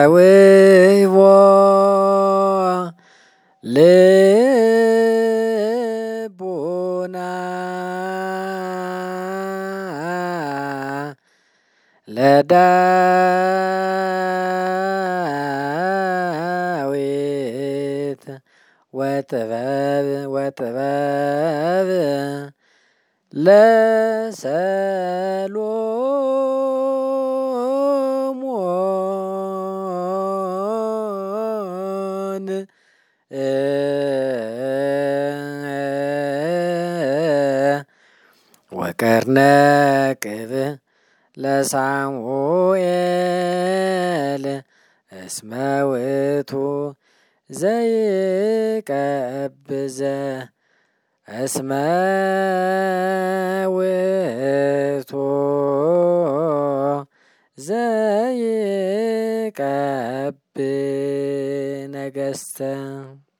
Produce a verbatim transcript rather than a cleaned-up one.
ወውህቦ ልቡና ለዳዊት ወጥበብ ወጥበብ ለሰሎሞን ወቀርነ ቅብ ለሳሙኤል እስመ ውእቱ ዘይቀብዘ እስመ ውእቱ ዘይቀብ ነገሥተ